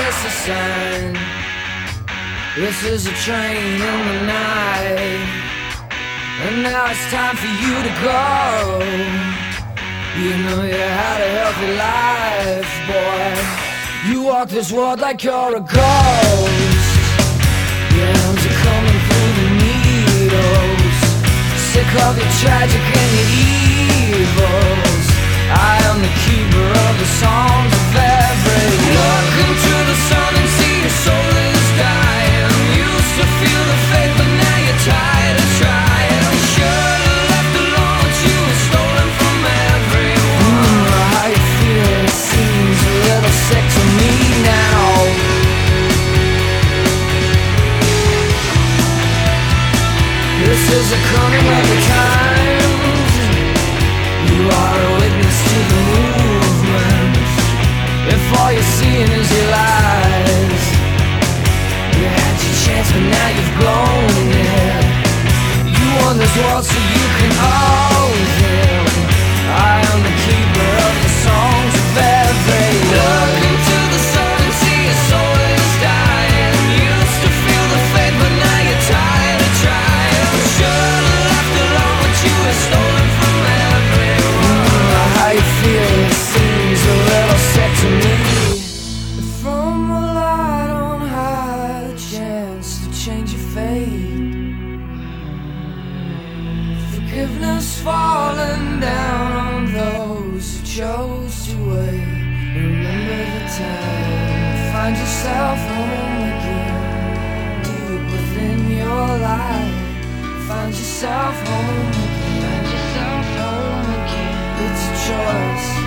this a sign? This is a train in the night, and now it's time for you to go. You know you had a healthy life, boy. You walk this world like you're a ghost. Your hands are coming through the needles, sick of your tragic and your evils. I am the keeper of the songs of every look into the sun and see your soul is dying. Used to feel the faith, but now you're tired of trying. Should have left alone what you were stolen from everyone. How you feel, it seems a little sick to me now. This is a coming of the times. You are a witness to the movement. If all you're seeing is your lies, you had your chance but now you've blown it. You won this world so you can own him. I am the keeper of the songs of every look into the sun and see your soul is dying. Used to feel the faith but now you're tired of trying. Should've left alone what you were stolen from everyone. How you feel, it seems a little sick to me. From a light on high, a chance to change your fate. Forgiveness falling down on those who chose to wait. Remember the time, find yourself home again. Deep within your life, find yourself home again. Find yourself home again. It's a choice.